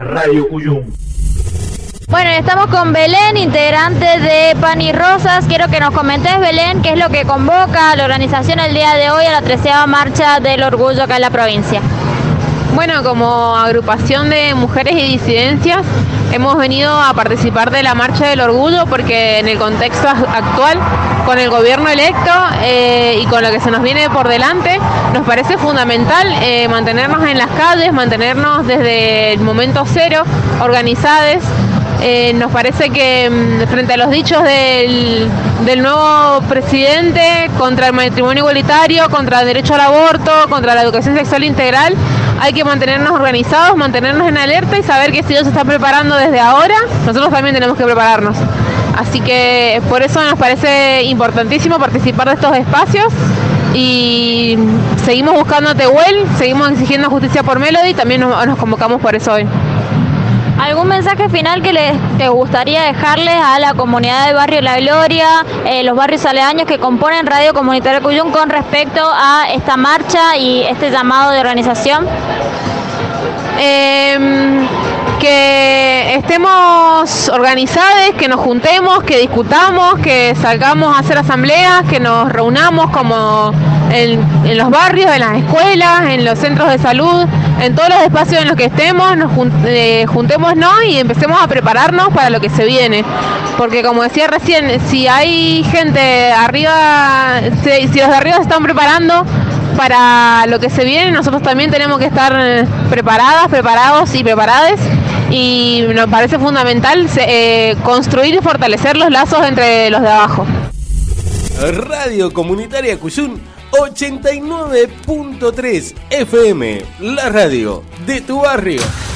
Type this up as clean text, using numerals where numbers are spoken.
Radio Cuyum. Bueno, estamos con Belén, integrante de Pan y Rosas. Quiero que nos comentes, Belén, qué es lo que convoca la organización el día de hoy a la 13ª Marcha del Orgullo acá en la provincia. Bueno, como agrupación de mujeres y disidencias hemos venido a participar de la Marcha del Orgullo porque en el contexto actual, con el gobierno electo y con lo que se nos viene por delante, nos parece fundamental mantenernos en las calles, mantenernos desde el momento cero organizadas. Nos parece que frente a los dichos del nuevo presidente contra el matrimonio igualitario, contra el derecho al aborto, contra la educación sexual integral, hay que mantenernos organizados, mantenernos en alerta y saber que si ellos se están preparando desde ahora, nosotros también tenemos que prepararnos. Así que por eso nos parece importantísimo participar de estos espacios y seguimos buscando a Tehuel, seguimos exigiendo justicia por Melody, también nos convocamos por eso hoy. ¿Algún mensaje final que te gustaría dejarles a la comunidad del barrio La Gloria, los barrios aledaños que componen Radio Comunitaria Cuyum con respecto a esta marcha y este llamado de organización? Que estemos organizados, que nos juntemos, que discutamos, que salgamos a hacer asambleas, que nos reunamos como en los barrios, en las escuelas, en los centros de salud, en todos los espacios en los que estemos, juntémonos y empecemos a prepararnos para lo que se viene. Porque como decía recién, si hay gente arriba, si los de arriba se están preparando para lo que se viene, nosotros también tenemos que estar preparados y preparadas. Y nos parece fundamental construir y fortalecer los lazos entre los de abajo. Radio Comunitaria Cuyum 89.3 FM, la radio de tu barrio.